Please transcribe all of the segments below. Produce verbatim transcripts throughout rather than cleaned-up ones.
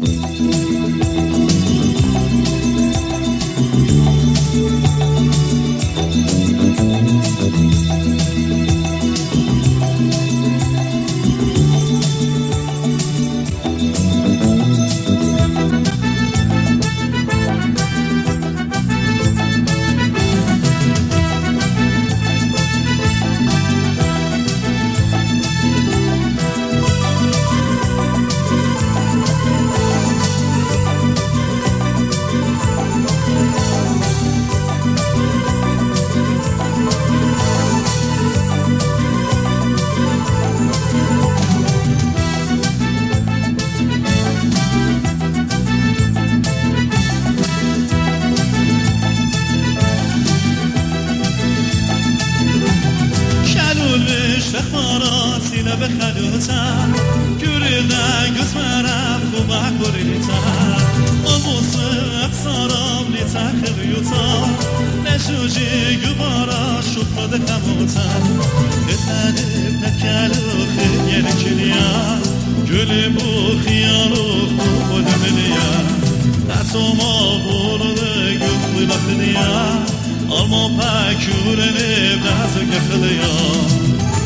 بخلوتم گریدن گزمرم خوبه کوریتم آموزه اقصارم لیتن خریوتم نشوجی گبارا شکرد کموتم اتنب نکلو خیلی کنیا گلی بو خیالو خوب نمینیا نتو ما بورده گفت بخدیا آلما پکوره نب نزو گفدیا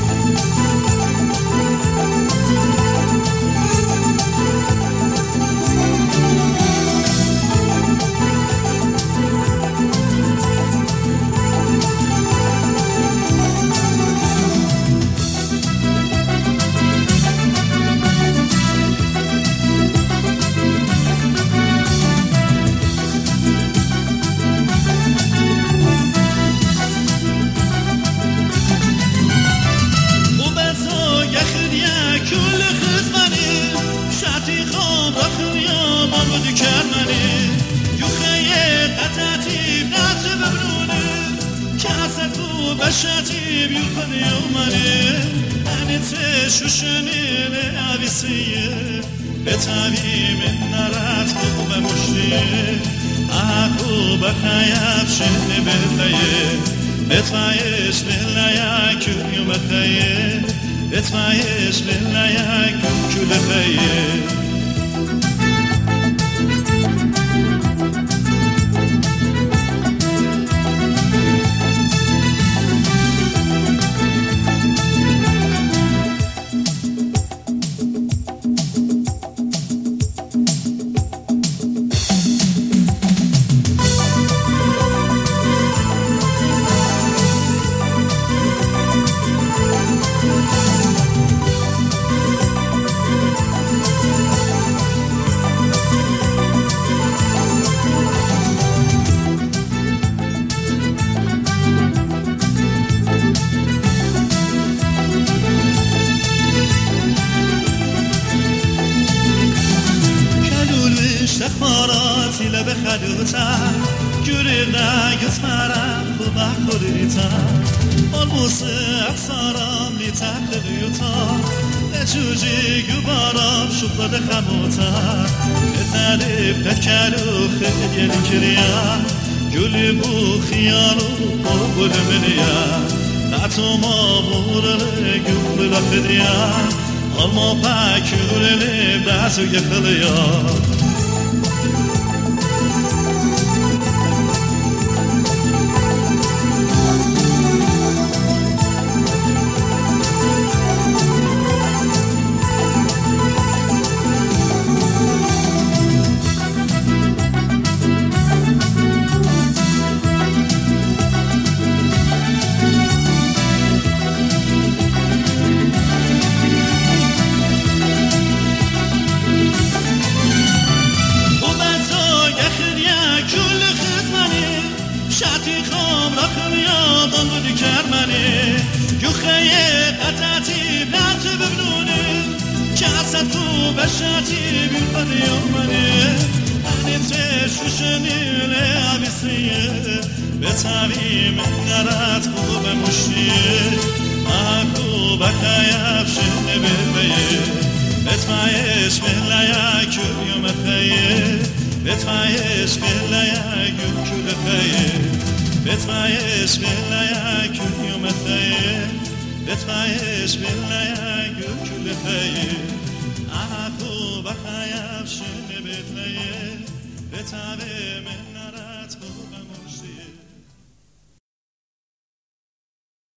بشاتي بيوفن يوماني أنا تشوشني لأبيسية بتابي من نارات خوب مشتي أكو بخياب شهني بالليل بتفايش بالليل كل يوم خيل بتفايش بالليل كل خيل استخباراتي لبخلوتم گریدن گزمرم خوبه کوریتم آلموس اقصارم لیتن خریوتم نجوجی گبارم شکرد خموتم اتنب نکلو خیلی کریا گلی بو خیالو خوب نمینیا نتو ما بورده گفت بخدیا آلما پکوره نب نزو گفدیا شاتی خام رخم یادم بودی کرمانی جو خیه قطعتی بلند ببنونه که اصلا تو به شاتی بیرفت یومانی اهلی تشوشنی لعبیسیه به طبیم نرد خوب مشتیه اکو بخیب شنه ببیه بتمایش بلیا کیوم خیه بتمایش بلیا کیوم خیه بتمایش بلیا کیوم خیه بتمایش بلیا کیوم خیه اکو بخیب شنه خیه به تبه من